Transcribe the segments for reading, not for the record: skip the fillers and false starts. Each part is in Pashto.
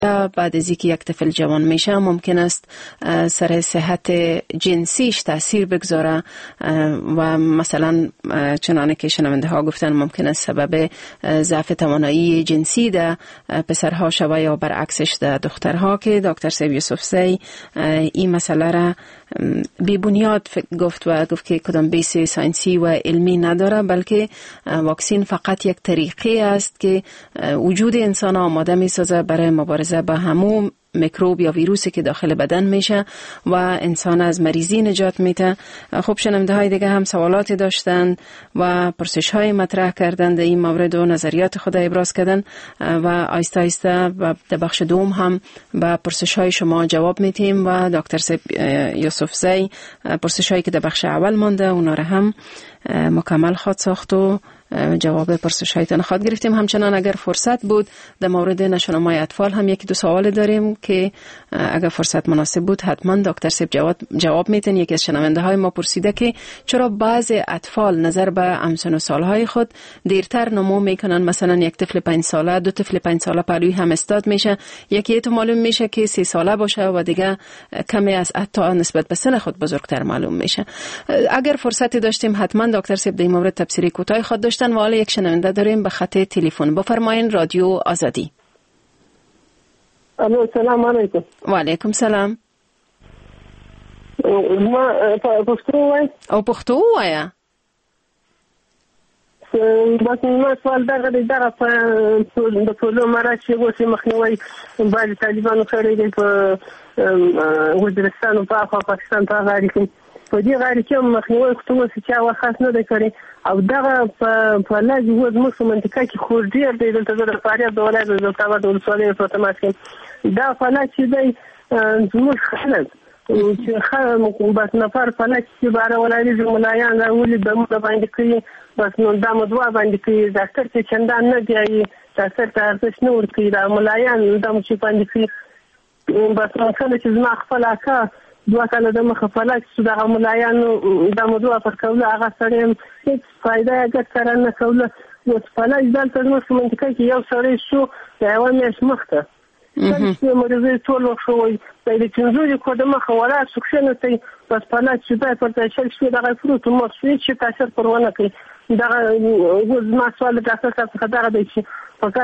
بعد از اینکه یک طفل جوان میشه ممکن است سر صحت جنسیش تاثیر بگذاره و مثلا چنانه که شنونده ها گفتن ممکن است سبب ضعف توانایی جنسی ده پسرها شوه یا برعکسش ده دخترها، که دکتر سیب یوسف زی این مسئله را بی بنیاد گفت و گفت که کدام بیس ساینسی و علمی نداره، بلکه واکسین فقط یک طریقه است که وجود انسان آماده می سازه برای مبارزه با همون میکروب یا ویروسی که داخل بدن میشه و انسان از مریضی نجات میده. خب شنونده های دیگه هم سوالاتی داشتن و پرسش های مطرح کردن در این مورد و نظریات خود ابراز کردن و آیسته آیسته و در بخش دوم هم به پرسش های شما جواب میتیم و دکتر سیب یوسف زی پرسش هایی که در بخش اول مانده اونا را هم مکمل خواهد ساخت و جواب پرسش هایتان خواهد گرفتیم. همچنان اگر فرصت بود در مورد نشونمای اطفال هم یکی دو سوال داریم که اگر فرصت مناسب بود حتما دکتر سیب جواب میتن. یکی از شنونده های ما پرسیده که چرا بعض اطفال نظر به همسن و سالهای خود دیرتر نمو میکنن، مثلا یک طفل 5 ساله 2 طفل 5 ساله پلوی هم استاد میشه، یکی تو معلوم میشه که 3 ساله باشه و دیگه کمی از حتی نسبت به سن خود بزرگتر معلوم میشه. اگر فرصتی داشتیم حتما دکتر سیب در این مورد تفسیری کوتاه خود داشتن و حالا یک شنونده داریم به خط تلفن. بفرمایین رادیو آزادی. الو سلام علیکم. و علیکم سلام. ما پښتو وای او پښتو وایا بس ما سوال دغه په ټولو مراشي غوښي مخنیوي باندې طالبانو کړی دی په وزیرستان او په پاکستان په غاړه کې په دې غاړه کې مخنیوي کومه چې هغه خاص نه دی کړی او دغه په لاج وز مخ منطقه کې خور ډیر دی دلته د فاریاب د ولایت د تابعد ولسوالۍ په تماس کې دا فلک چې دی زموږ خلک چې خلک بس نفر فلک چې بار ولایت ملایان راولي د موږ باندې کوي بس نو دا مدوا باندې کوي ډاکټر چې چندان نه دی ډاکټر ته ارزښت نه ورکوي دا ملایان دا چې باندې کوي بس نو کله چې زما خپل اکا 2 کاله د مخه فلک چې دا ملایان دا مدوا پر کوله هغه سره هیڅ فائدہ ګټه نه کوله اوس فلک دلته نو منطقه کې یو سره شو یو میاش مخته چې مریض ټول وښوي د دې څنګه کو د مخه ولا سکشن ته بس فلک چې دا پر تشل شي دا فروت مو چې تاثیر پرونه کوي دا ما سوال د تاسو څخه دا دی چې فقط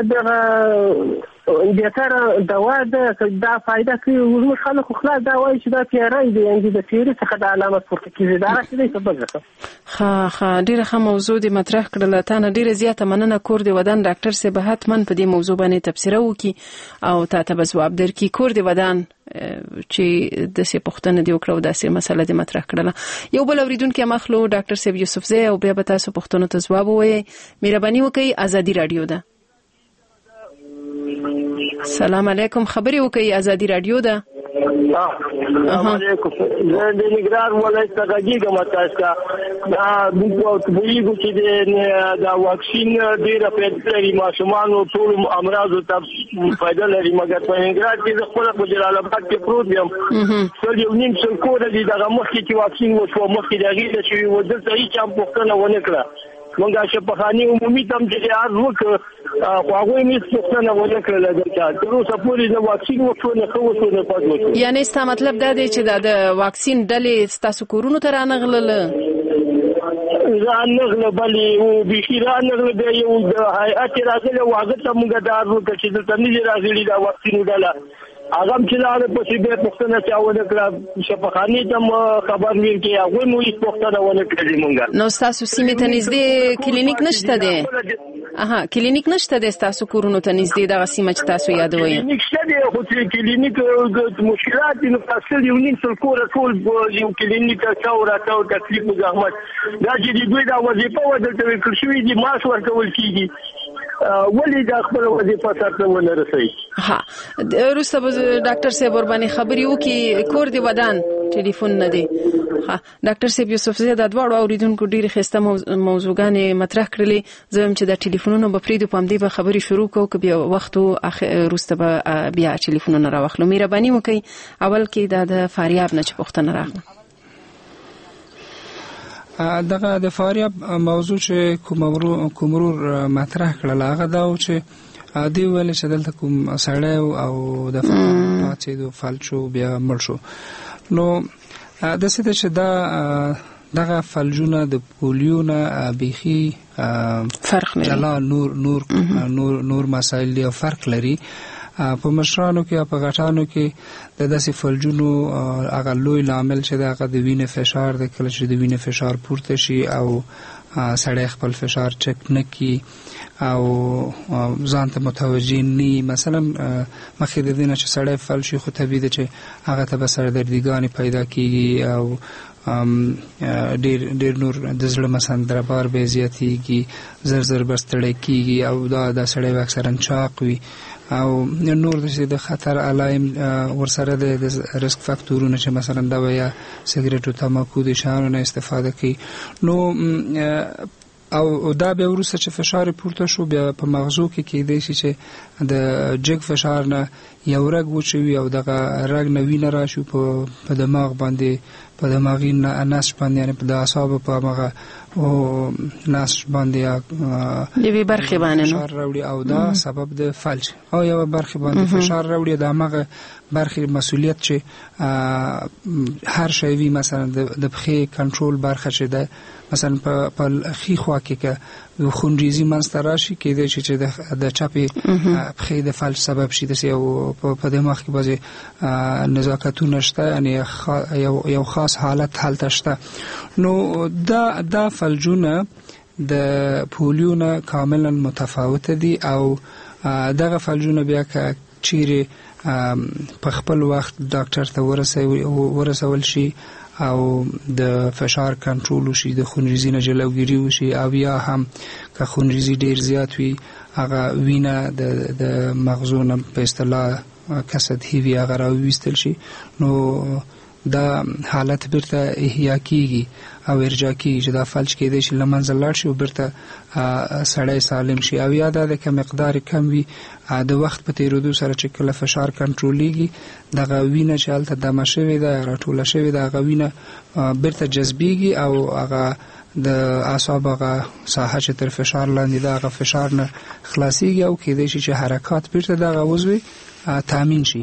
د کار دوا دا فائدہ کوي او خلکو خلاص دا وایي چې دا پیری دی یعنی د پیری څخه د علامت پورته کیږي دا راځي څه بګه ښه ډیره ښه موضوع دی مطرح کړل. تا نه ډیره زیاته مننه کور دی ودان ډاکټر صاحب حتما په دې موضوع باندې تفسیر وکي او ته به جواب درکې. کور دی ودان چې د څه پښتنه دی وکړو د څه مسله دی مطرح کړل. یو بل اوریدونکو مخلو ډاکټر صاحب یوسف زی او بیا به تاسو پښتنو ته جواب وایي. مهرباني وکړئ ازادي رادیو ده. سلام علیکم خبري وکړئ ازادي رادیو ده. السلام علیکم زه د نګران ولایت څخه کېږم تاسو دا موږ په یوه چې دا واکسین ډیره پیدا لري ماشومان ټول امراض ته فائدہ لري مګر په نګران کې خپل په جلال آباد کې پروت یم څل یو نیم څل کور دي دا مخکې چې واکسین وشو مخکې دا غیله چې ودلته هیڅ هم پوښتنه ونه کړه مونږه شفاخاني عمومي تم چې یاد وک هغه یې څه نه ونه کړل دا چې نو سپوري د واکسین وشو نه کوو نه پاتې. یعنی ست مطلب دا دی چې د واکسین ډلې تاسو کورونو ته رانغلل رانغله بلې او بشیر رانغله د یو د هيئت راغله واغه ته مونږه دا ورته چې د تنظیم راغلي دا واکسین ډله اغم چې لاله په سیبه پښتنه چاونه کړه شفاخاني تم خبر مې کې هغه نو هیڅ پښتنه ونه کړې مونږه. نو تاسو سیمه ته نږدې کلینیک نشته دی؟ کلینیک نشته دی تاسو کورونو ته نږدې د سیمه چې تاسو یادوي؟ کلینیک شته دی خو چې کلینیک د مشکلات نو تاسو یو نیم څل کور ټول یو کلینیک تاسو راته تکلیف زحمت دا چې دوی دا وظیفه ودلته وکړ شوې دي ماش ورکول کیږي ولی دا خپل وظیفه سره ونه رسي. ها روسته ډاکټر صاحب ور باندې خبري وکي کور دی ودان ټلیفون نه دی. ها ډاکټر صاحب یوسف زی د دواړو اوریدونکو ډیره خسته موضوعګانې مطرح کړلې. زم چې د ټلیفونونو په پریدو پام دی به خبري شروع کوو که بیا وخت روسته به بیا ټلیفونونه راوخلو. مهرباني وکي اول کې د فاریاب نه چې پښتنه راغله. دغه د فاریاب موضوع چې کومرور مطرح کړل هغه دا و چې دی ویل چې دلته کوم سړی او د پاتې د فلجو بیا مړ شو. نو د څه چې دا دغه فلجونه د پولیو نه بیخي فرق لري، جلا نور مسایل دی او فرق لري. په مشرانو کې او په غټانو کې د داسې فلجونو هغه لوی لامل چې د هغه د وینې فشار د کله چې د وینې فشار پورته شي او سړی خپل فشار چک نه کړي او ځان ته متوجه نه، مثلا مخکې د دې نه چې سړی فلج شي خو طبیعي ده چې هغه ته به سردردګانې پیدا کېږي او ډېر نور د زړه مثلا ضربان به زیاتېږي، زر به ستړی کېږي او دا سړی به اکثرا چاق وي او نور د خطر علایم ورسره د ریسک فاکتورونه چې مثلا دا یا سګریټ او تماکو د شیانو نه استفاده کوي. نو او دا بیا وروسته چې فشار پورته شو بیا په مغزو کې کېدای شي چې د جګ فشار نه یو رګ وچوي او دغه رګ نه وینه راشي په دماغ باندې، په دماغي نسج باندې، یعنی په د اعصابو په هغه او نسج باندې یوې برخې باندې فشار راوړي او دا سبب د فلج او یو برخې باندې فشار راوړي. د هغه برخې مسؤلیت چې هر شی وي، مثلا د پښې کنټرول برخه چې ده، مثلا په خي خوا کې که خونریزي منځته راشي کېدای شي چې د چپې پښې د فلج سبب شي. داسې په دماغ کې بعضې نزاکتونه شته، یعنې یو خاص حالت هلته شته. نو دا فلجونه د پولیو نه کاملا متفاوته دي او دغه فلجونه بیا که چیرې په خپل وخت ډاکټر ته ورسول شي او د فشار کنټرول وشي، د خونریزي نه جلوګیري وشي، او یا هم که خونریزي ډیر زیات وي هغه وینه د مغزو نه په اصطلاح کسد هیوی هغه راویستل شي، نو دا حالت بیرته احیا کیږي او ارجاع کیږي چې دا فلج کېدای شي له منځه لاړ شي او بیرته سړی سالم شي. او یا دا د که مقدار کم وي د وخت په تیرېدو سره چې کله فشار کنټرولیږي دغه وینه چې هلته دمه شوې ده راټوله شوې ده هغه وینه بیرته جذبیږي او هغه د اعصاب هغه ساحه چې تر فشار لاندې ده هغه فشار نه خلاصیږي او کېدای شي چې حرکات بیرته دغه عضو تامین شي.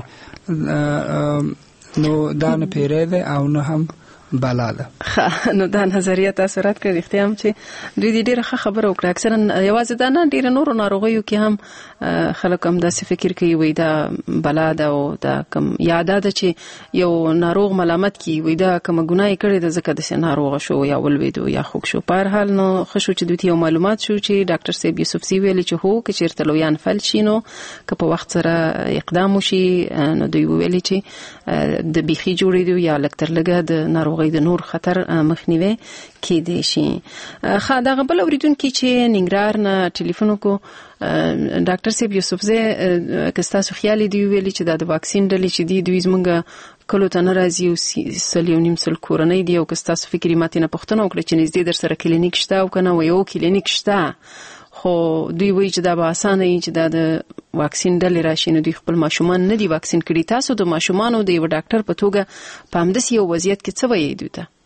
نو دا نه پیری ده او نه هم بلا ده. نو دا نظریه تاسو رات کړی اختیام چې دوی ډیره خبره وکړه. اکثرا یوازې دا نه ډیره نور ناروغیو کې هم خلک هم داسې فکر کوي وای دا بلا ده او دا کم یاده ده چې یو ناروغ ملامت کی وای دا کوم ګناه کړی ده ځکه د ناروغ شو یا ولویدو یا خوښ شو. په هر حال نو خشو چې دوی یو معلومات شو چې ډاکټر صاحب یوسفزي ویلي چې هو که چیرته لویان فلج شي نو که په وخت سره اقدام وشي نو دوی ویلي چې د بیخي جوړېدو یا لکتر لګه د ناروغي د نور خطر مخنیوي کېدای شي. خا دا غبل اوریدونکو چې ننګرهار نه ټلیفون کو ډاکټر صاحب یوسفزي کستاسو خیالي دی ویلي چې د واکسین ډلې چې دی دوی زمونږ کلو ته ناراضي او سلیونیم سل کورنۍ دی او کستاسو فکرې ماته نه پښتنه وکړي چې نږدې در سره کلینیک شته او کنه یو کلینیک شته خو دوی وایي چې دا به اسانه وي چې دا د واکسین ډلې راشي نو دوی خپل ماشومان نه دي واکسین کړي. تاسو د ماشومانو د یو ډاکټر په توګه په همداسې یو وضعیت کې څه وایي دوی ته؟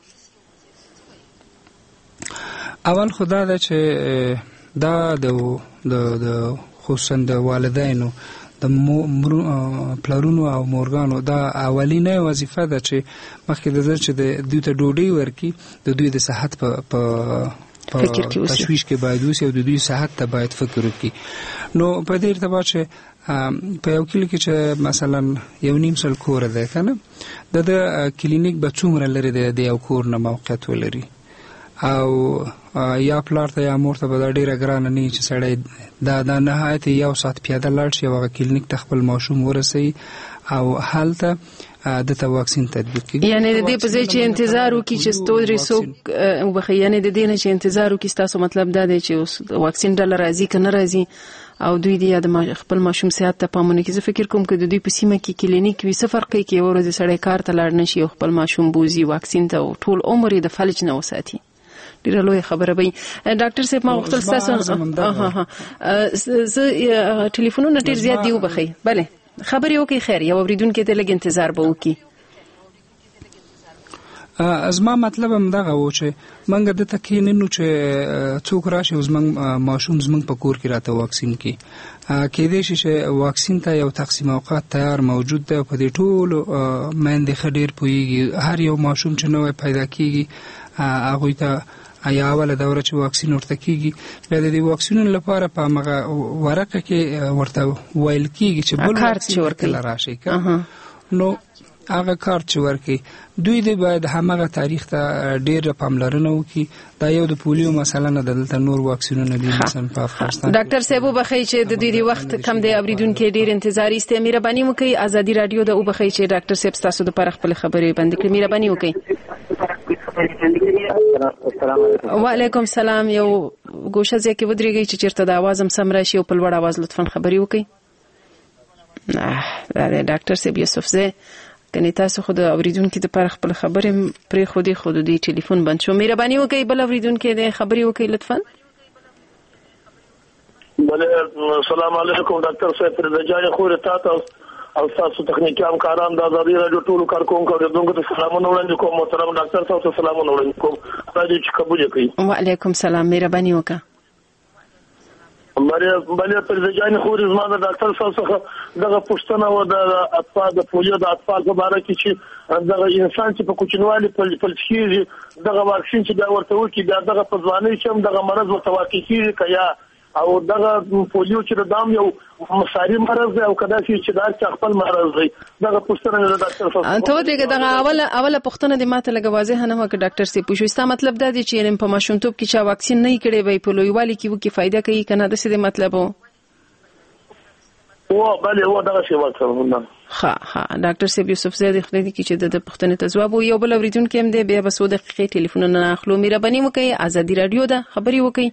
اول خدا ده چې دا د خصوصا د والدینو د پلارونو او مورګانو دا اولینه وظیفه ده چې مخکې د چې د دوی ته ډوډۍ ورکړي د دوی د صحت په تشویش کې باید اوسي او د دوی صحت ته باید فکر وکړي. نو په دې ارتباط چې په یو کلی کې چې مثلا یو نیم سل کور ده کنه د کلینیک به څومره لري د یو کور نه موقعیت ولري او یا پلار ته یا مور ته به ډیره ګرانه نه چې سړی دا نهایت یو ساعت پیاده لاړ شي او کلینیک ته خپل ماشوم ورسوي او هلته د واکسین تطبیق کړي. یعنی د دې په ځای چې انتظار وکړي چې ستوري څوک یعنی د دې نه چې انتظار وکړي تاسو مطلب دا دی چې واکسین ډله راځي که نه راځي او دوی د خپل ماشوم صحت ته پامونه کوي. زه فکر کوم چې د دوی په سیمه کې کلینیک وي څه فرق کوي چې یو ورځ سړی کار ته لاړ نشي او خپل ماشوم بوزي واکسین ته ټول عمر د فلج نه وساتي. ډیره لوی خبره وي. ډاکټر صاحب ما غوښتل تاسو زه ټلیفونونه ډیر زیات دی وبخي. بله خبرې وکي خیر یو اوریدونکو ته لږ انتظار به وکي. زما مطلب هم دغه و چې موږ د تکیننو چې څوک راشي اوس موږ ماشوم زموږ په کور کې راته واکسین کی کېدای شي چې واکسین ته یو تقسیم اوقات تیار موجود دی په دې ټولو مېندې خډیر پويږي هر یو ماشوم چې نوې پیدا کیږي هغه ته یا اوله دوره چې واکسین ورته کیږي بیا د دې واکسینونو لپاره په هغه ورقه کې ورته ویل کیږي چې بل واکسین ورکړل راشي نو هغه کارت چې ورکي دوی دې باید همغه تاریخ ته ډېر پاملرنه وکړي دا یو د پولیو مسله نه دلته نور واکسینونه دي مثلا په افغانستان ډاکټر صاحب وبخښئ چې د دوی وخت کم دی اوریدونکو ډېر انتظار ایسته مهرباني وکړئ ازادي رادیو د وبخښئ چې ډاکټر صاحب تاسو د پر خپل خبرې باندې کړې مهرباني وکړئ وعلیکم السلام یو ګوشه ځکه ودرېږئ چې چیرته د आवाज هم سم راشي او په لوړ आवाज لطفا خبري وکړئ دا ډاکټر صاحب یوسف زه کني تاسو خو د اوریدونکو د پر خپل خبرې پرې خو دې ټلیفون بند شو مهرباني وکړئ بل اوریدونکو د خبري وکړئ لطفا بله السلام علیکم ډاکټر صاحب پر دجای خو راتاته او تاسو تخنیکی همکاران د ازادي رادیو ټولو کارکونکو ته سلامونه وړاندې کوم محترم ډاکټر صاحب ته سلامونه وړاندې کوم تاسو چې قبول کړئ وعلیکم السلام مهرباني وکړئ بله پر ځای خو زما د ډاکټر صاحب څخه دغه پوښتنه و د اطفال د پولیو د اطفال په اړه کې چې دغه انسان چې په کوچنوالي په لکېږي دغه واکسین چې دا ورته وکړي دغه په ځوانۍ چې هم دغه مرض ورته واقع کیږي کیا او دغه پولیو چې د دام یو مساری مرض دی او کدا چې دا خپل مرض دی دغه پوښتنه د ډاکټر صاحب ته دغه اوله پوښتنه د ماته لګ واضح نه و چې ډاکټر صاحب پوښتنه ستا مطلب دا دی چې په ماشومتوب کې چې واکسین نه کړي وي په لویوالي کې وکي فائدہ کوي کنه د څه مطلب وو بله و دغه شی وکړم ها ډاکټر صاحب یوسف زیدی خو دې کې چې د پوښتنې ته جواب یو بل اوریدونکو هم دی بیا بس 2 دقیقې ټلیفون نه اخلو مهرباني وکړئ ازادي رادیو ده خبري وکړئ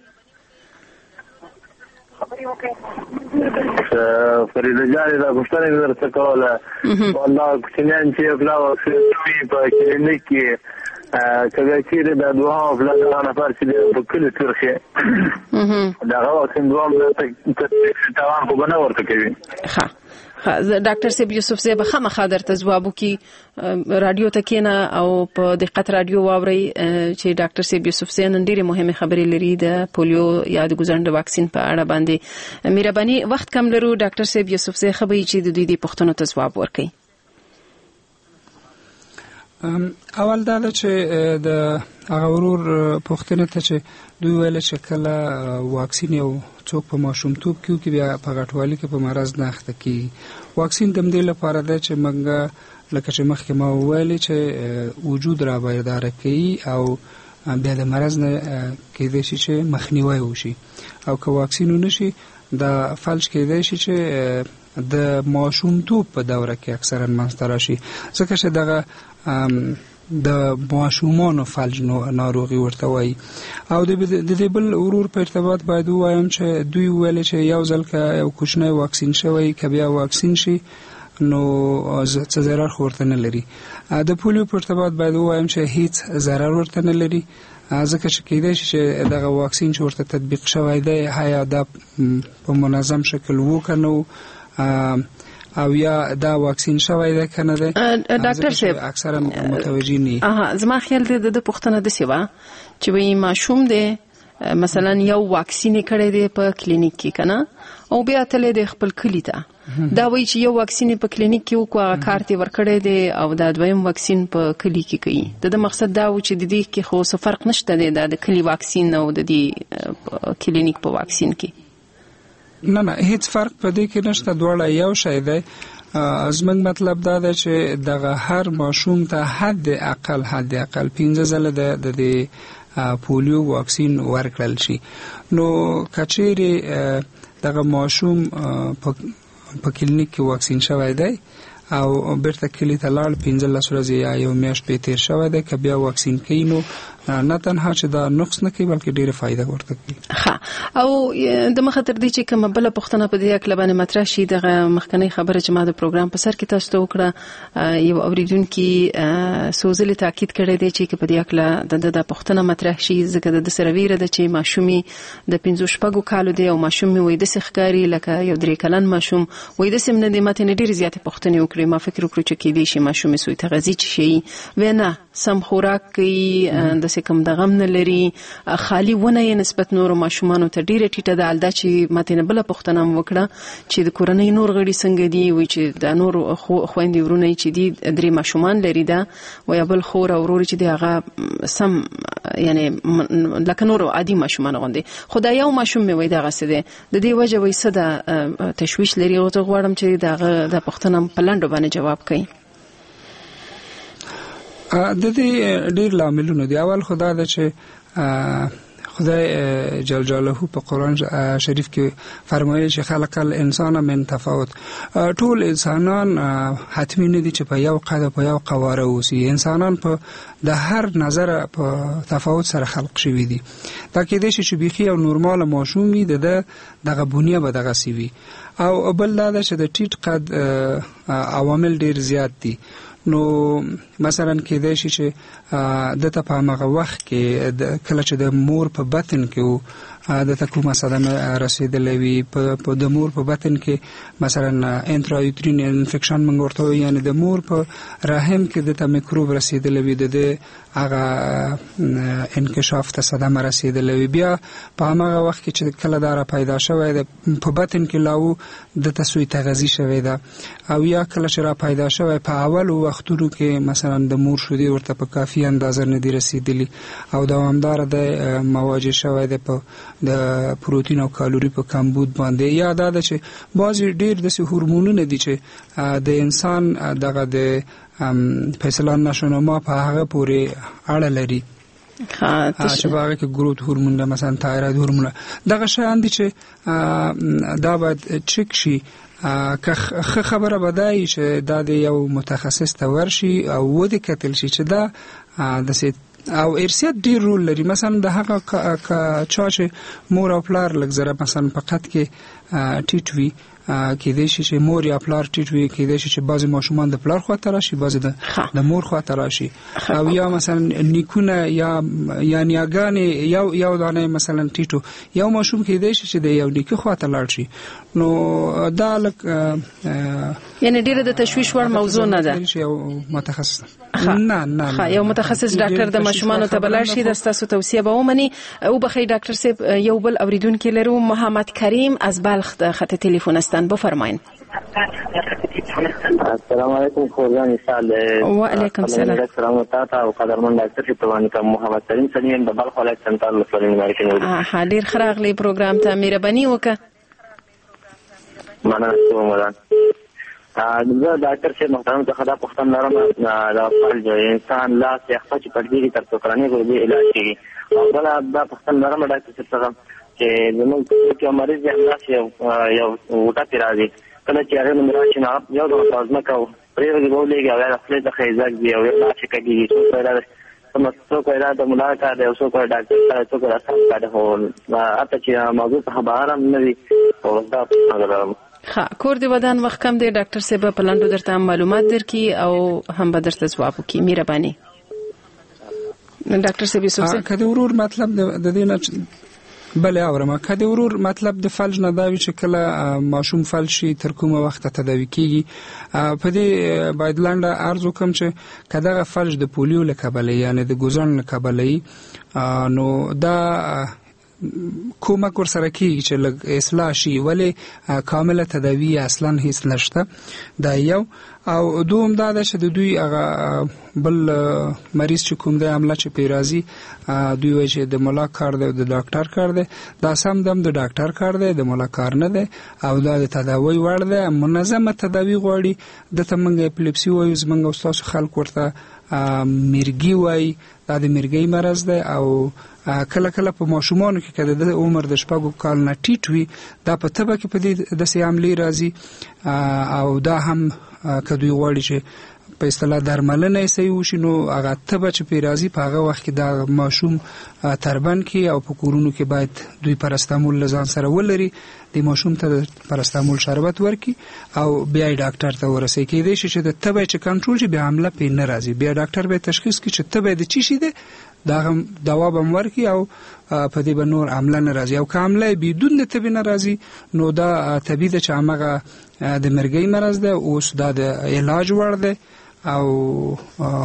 فريده جاري دا پوښتنه درته کوله والله کوچنیان چې بلا وسوي په کلینیک کې کله چې دا دوه بلا نفر چې په کلی ترخه دا واکسین دوه توان خو نه ورته کوي ډاکټر صاحب یوسف زیب خامخا درته جواب وکي رادیو ته کېنه او په دقت رادیو واوري چې ډاکټر صاحب یوسف زیب نن ډېرې مهمه خبرې لري د پولیو یا د ګوزنډ واکسین په اړه باندې مهرباني وخت کم لرو ډاکټر صاحب یوسف زیب خبري چې د دوی د پوښتنو ته جواب ورکړي اول دا چې د هغه ورور پوښتنه ته چې دوی ویل چې کله واکسین یو څوک په ماشومتوب کې بیا په غټوالي کې په مرز نه اخته کی واکسین د دې لپاره دی چې موږ لکه چې مخکې ما ویل چې وجود را بیدار کوي او بیا د مرز نه کېدای شي چې مخنیوي وشي او که واکسین ونشي د فلج کېدای شي چې د ماشومتوب په دوره کې اکثرا منځته راشي ځکه چې دغه د ماشومانو فلج ناروغي ورته وایي او د دې بل ورور په ارتباط باید وایم چې دوی ویل چې یو ځل که یو کوچنی واکسین شوی که بیا واکسین شي نو څه ضرر ورته نه لري د پولیو په ارتباط باید وایم چې هیڅ ضرر ورته نه لري ځکه چې کېدای شي چې دغه واکسین چې ورته تطبیق شوی دی هیا دا په منظم شکل وکنو او یا دا واکسین شوی دی کنه دی ډاکټر صاحب اکثرا متوجي نه زما خیال دی د پوښتنه د سیوا چې وای ماشوم دی مثلا یو واکسین کړی دی په کلینیک کې کنه او بیا تل د خپل کلی ته دا وای چې یو واکسین په کلینیک کې وکړه کارت ورکړی دی او دا دویم واکسین په کلی کې کوي د مقصد دا و چې د دې کې خو څه فرق نشته دی د کلی واکسین او د دې کلینیک په واکسین کې نه هیڅ فرق پدې کې نشته دواړه یو شی دی زموږ مطلب دا دی چې دغه هر ماشوم ته حد اقل 15 ځله د پولیو واکسین ورکړل شي نو کچېری دغه ماشوم په کلینیک کې واکسین شوی دی او بیرته کلی ته لاړ 15 ورځې یا یو میاشت به تیر شوی دی که بیا واکسین کوي نو نه تنها چې دا نقص نه کوي بلکې ډیره فائدہ ورته کوي او د مخاطر دي چې کوم بل پوښتنه په دې اړه لبانه مطرح شي دغه مخکنی خبره چې ما د پروګرام په سر کې تاسو ته وکړه یو اوریدونکو سوزلې تاکید کړی دی چې په دې اړه د پوښتنه مطرح شي ځکه د سرویره د چې ماشومي د 15 کالو دی او ماشومي وې د سخکاری لکه یو 3 کلن ماشوم وې د سیمنه د ماته ډیره زیاته پوښتنه وکړي ما فکر وکړ چې کې دې شي ماشومي سوی ته غزي شي ونه سم خوراک کوي د سکم د غم نه لري خالی ونه یې نسبت نور ماشومان ته ډیره ټیټه ده الدا چې ماته نه بل پښتنه وکړه چې د کورنۍ نور غړي څنګه دي وي چې د نور خويندې ورونه چې دي درې ماشومان لري دا ویا بل خور او ورور چې دی هغه سم یعنی لکه نور عادي ماشومان غوندي خدای یو ماشوم مې وای دا غسه دي د دې وجه وای صدا تشويش لري او ته غواړم چې دا د پښتنه په لاندو باندې جواب کړي د دې ډیر لاملونه دي. اول خدای د چې خدای جل جلاله په قرآن شریف کې فرمایي چې خلق الانسان من تفاوت. ټول انسانان حتمی نه دي چې په یو قد په یو قواره اوسي. انسانان په د هر نظر په تفاوت سره خلق شوي دي. دا کې د شي چې بيخي او نورمال ماشوم وي دغه بنیه به دغه سی وي او بل دا چې د ټیټ قد عوامل ډیر زیات دي. نو مثلا کې د شي چې د ته په هغه وخت کې کله چې د مور په بطن کې د تکومه صدمه رسیدلې وي په د مور په بطن کې مثلا انترایوترین انفیکشن موږ ورته یعنی د مور په رحم کې د میکروب رسیدلې وي د هغه انکشاف ته صدمه رسیدلې وي بیا په هغه وخت کې چې کله داره پیدا شوی د په بطن کې لاو د تسوی تغذیه شوی ده او یا کله چې را پیدا شوی په اول وختونو کې مثلا د مور شودي ورته په کافي اندازه نه دی رسیدلی او دوامدار د مواجه شوی ده په د پروتین او کالوري په کمبود باندې یا دا چې بعضی ډیر د هورمونونه دي چې د انسان دغه د فیصله نشونما په هغه پورې اړه لري چې باغه کې ګروث هورمون ده مثلا تایروید هورمون دغه شیان دي چې دا باید چک شي که خبره بدای چې دا د یو متخصص ته ورشي او ودی کتل شي چې دا د او ارثیت ډیر رول لري. مثلا د هغه چا چې مور او پلار لږ مثلا فقط کې ټیټ وي کې د شي چې مور یا پلار ټیټ وي کې د شي چې بعضی ماشومان د پلار خواته راشي بعضی د مور خواته راشي او یا مثلا نیکونه یا نیاګانې یو دانه مثلا ټیټو یو ماشوم کې د شي چې د یو نیکه خواته لاړ شي. نو دا لک یعنی ډیره د تشویش ور موضوع نه ده. یو متخصص نه یو متخصص ډاکټر د ماشومان ته بلل شي د تاسو توصیه به ومني او بخی ډاکټر صاحب یو بل اوریدونکو لرو محمد کریم از بلخ د خط تلیفون استان بفرمایئ. السلام علیکم خورجان سال و علیکم السلام. سلام تاسو او قدرمن ډاکټر صاحب توانی کوم محمد کریم سلیم د بلخ ولایت سنټرال مسلمان مارکیټ نه ډیر خراغلی پروګرام ته مهرباني وکړه. مننه کوم دا ډاکټر صاحب محترم ته خدا پختم لرم دا فلج انسان لا څخه چې پړدي تر څوکرانه ګوري علاج کوي او دا پختم لرم ډاکټر صاحب چې زموږ کې مریض یو وټه راځي کله چې هغه مراشي نه یو د پلازما کو پرېږدي بولېږي او د خپل د خیزاک دی او لا چې کوي څو پیدا سمڅو کوي د ملاقات او څو کوي ډاکټر سره څو کوي اساس کاده هو اته چې موضوع په خبره نه وي او دا څنګه کور دی ودان وخت کم دی ډاکټر صاحب په لاندو درته معلومات درکې او هم به درته ځواب وکړي. مهرباني ډاکټر صاحب یوسف کله ورور مطلب د دې نه بله اورم کله ورور مطلب د فلج نه دا وی چې کله ماشوم فلج شي تر کومه وخت تداوی کیږي په دې باید لاندې ارزو کوم چې کله فلج د پولیو له کبله یعنی د ګوزن له کبله نو دا کومک ورسره کیږي چې لږ اصلاح شي ولی کامله تداوی اصلا هیڅ نشته. دا یو او دوم دا چې د دوی هغه بل مریض چې کوم دی عمله چې پیرازي دوی وایي چې د مولا کار دی د ډاکټر کار دی دا سم دم د ډاکټر کار دی د مولا کار نه دی او دا د تداوی وړ دی منظمه تداوی غواړي د تمنګ اپلیپسي وایي زمنګ استاد خلک ورته مرګي وایي دا د مرګي مرز دی او کله کله په ماشومان کې کده د عمر د شپږو کال نه ټیټ وي دا په تبه کې په دې د سیاملي راځي او دا هم کدوې غواړي چې په اصطلاح درملنه یې صحیح وشي نو هغه تبه چې پیرازي په هغه وخت کې دا ماشوم تربن کې او په کورونو کې باید دوی پرستامول لزان سره ولري د ماشوم ته پرستامول شربت ورکي او بیا ډاکټر ته ورسې کېدې چې د تبه چې کنټرول شي بیا عمله پې نه راځي بیا ډاکټر به تشخیص کړي چې تبه د چی شي ده دا دوا به ورکي او په دې به نور عمله نه راځي او که عمله بدون د تبه نه راځي نو دا تبه د چې هغه د مرګي مرز ده اوس دا د علاج ور ده او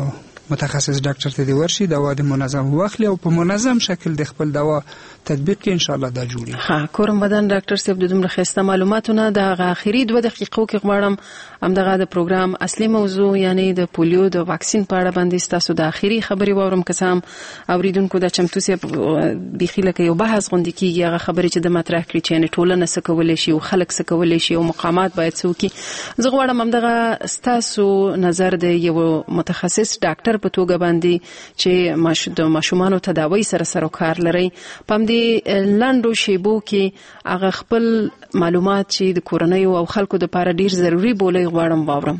متخصص ډاکټر ته دی ورشي دوا د منظم واخلي او په منظم شکل د خپل دوا تطبیق کې ان شاء الله دا جوړي. ها کورم بدن ډاکټر صاحب د دومره خسته معلوماتونه د اخیری 2 دقیقو کې غواړم همدغه د پروګرام اصلي موضوع یعنی د پولیو د واکسین په اړه باندې تاسو د اخیری خبري وورم کسام اوریدونکو د چمتو سي بخیله کې یو بحث غونډه کیږي هغه خبري چې د مطرح کړی چې نه ټولنه سکولې شي او خلک سکولې شي او مقامات باید څوکي زه غواړم همدغه تاسو نظر د یو متخصص ډاکټر په توګه باندې چې د ماشومانو تداوی سره کار لري پم دي لاندو شیبو کې هغه خپل معلومات چې د کورنۍ او خلکو د لپاره ډیر ضروری بولې غواړم واورم.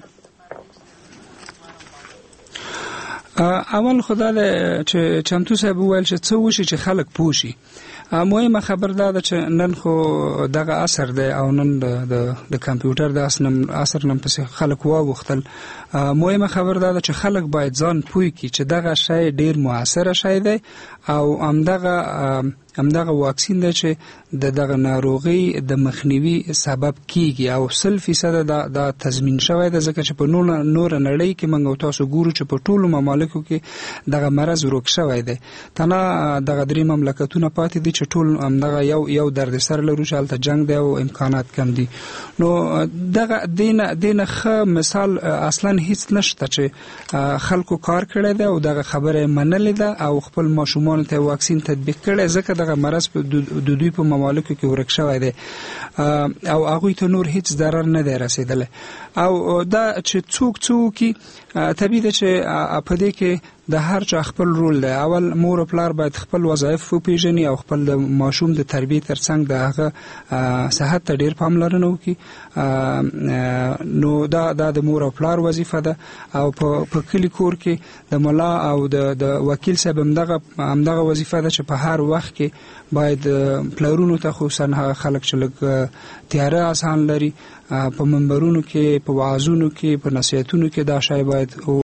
اول خدای چې چمتو صاحب ویل چې څه وشي چې خلک پوښي. مهمه خبر ده چې نن خو دغه اثر دی او نن د کمپیوټر د اثر نن پس خلک واوختل. مهمه خبر ده چې خلک باید ځان پوي کی چې دغه شی ډیر موثر شی دی او همدغه واکسین دی چې دغه ناروغي د مخنیوي سبب کیږي او 100% دا تضمین شوی دی ځکه چې په نور نړۍ کې موږ تاسو ګورو چې په ټولو ممالکو کې دغه مرض ورک شوی دی. تنه دغه درې مملکتونه پاتې دي چې ټول همدغه یو درد سر لري چې هلته جنگ دی او امکانات کم دي. نو دغه دینه ښه مثال اصلا هیڅ نشته چې خلکو کار کړی دی او دغه خبره منلې ده او خپل ماشومان ته واکسین تطبیق کړي ځکه دغه مرض په دوی په ممالکو کې ورک شوی دی او هغه ته نور هیڅ ضرر نه دی رسیدلی او دا چې څوک طبیعي ده چې په دې کې د هر چا خپل رول دی. اول مور او پلار باید خپل وظایف وپیژني او خپل د ماشوم د تربیې ترڅنګ د هغه صحت ته ډیر پاملرنه وکړي. نو دا د مور او پلار وظیفه ده او په کلی کور کې د ملا او د وکیل صاحب همدغه وظیفه ده چې په هر وخت کې باید پلارونو ته خصوصا خلک چې لږ تیاره آسان لري په منبرونو کې په وعظونو کې په نصیحتونو کې دا شای باید